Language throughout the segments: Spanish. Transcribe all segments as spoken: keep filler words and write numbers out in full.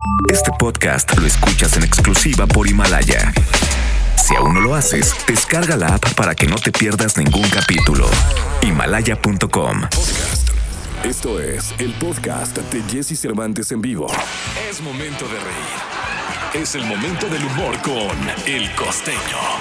Este podcast lo escuchas en exclusiva por Himalaya. Si aún no lo haces, descarga la app para que no te pierdas ningún capítulo. Himalaya punto com. Podcast. Esto es el podcast de Jesse Cervantes en vivo. Es momento de reír. Es el momento del humor con El Costeño.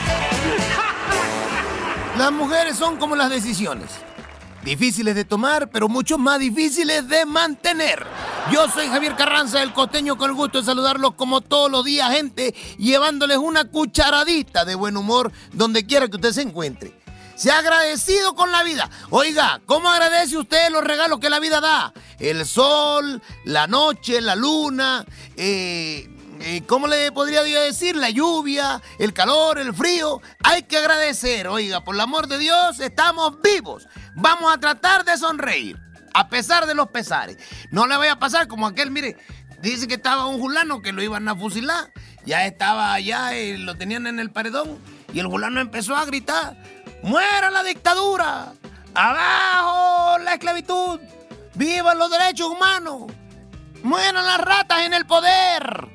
Las mujeres son como las decisiones. Difíciles de tomar, pero mucho más difíciles de mantener. Yo soy Javier Carranza, El Costeño, con el gusto de saludarlos como todos los días, gente, llevándoles una cucharadita de buen humor donde quiera que usted se encuentre. Sea agradecido con la vida. Oiga, ¿cómo agradece usted los regalos que la vida da? El sol, la noche, la luna, eh... ¿cómo le podría yo decir? La lluvia, el calor, el frío. Hay que agradecer, oiga, por el amor de Dios, estamos vivos. Vamos a tratar de sonreír, a pesar de los pesares. No le vaya a pasar como aquel, mire, dice que estaba un fulano que lo iban a fusilar. Ya estaba allá, y lo tenían en el paredón, y el fulano empezó a gritar: ¡muera la dictadura! ¡Abajo la esclavitud! ¡Vivan los derechos humanos! ¡Mueran las ratas en el poder!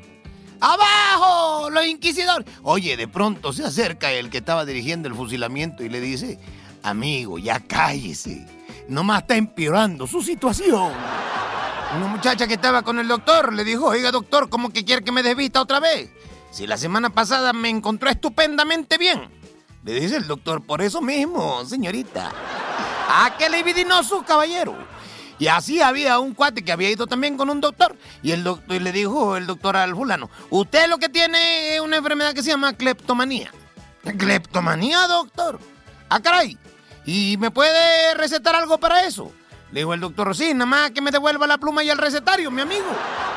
¡Abajo los inquisidores! Oye, de pronto se acerca el que estaba dirigiendo el fusilamiento y le dice: amigo, ya cállese, nomás está empeorando su situación. Una muchacha que estaba con el doctor le dijo: oiga, doctor, ¿cómo que quiere que me desvista otra vez? Si la semana pasada me encontró estupendamente bien. Le dice el doctor: por eso mismo, señorita. ¿A qué le vidinó su caballero? Y así había un cuate que había ido también con un doctor. Y el doctor y le dijo el doctor al fulano: usted lo que tiene es una enfermedad que se llama cleptomanía. ¿Cleptomanía, doctor? Ah, caray. ¿Y me puede recetar algo para eso? Le dijo el doctor: sí, nada más que me devuelva la pluma y el recetario, mi amigo.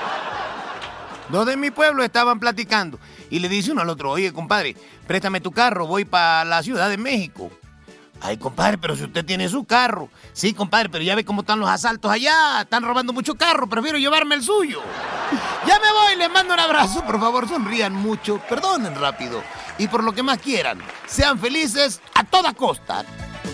Dos de mi pueblo estaban platicando. Y le dice uno al otro: oye, compadre, préstame tu carro, voy para la Ciudad de México. Ay, compadre, pero si usted tiene su carro. Sí, compadre, pero ya ve cómo están los asaltos allá. Están robando mucho carro, prefiero llevarme el suyo. Ya me voy, les mando un abrazo. Por favor, sonrían mucho, perdonen rápido. Y por lo que más quieran, sean felices a toda costa.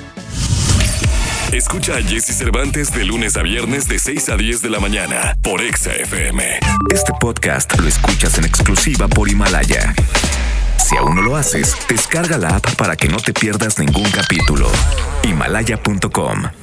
Escucha a Jesse Cervantes de lunes a viernes de seis a diez de la mañana por Exa F M. Este podcast lo escuchas en exclusiva por Himalaya. Si aún no lo haces, descarga la app para que no te pierdas ningún capítulo. Himalaya punto com.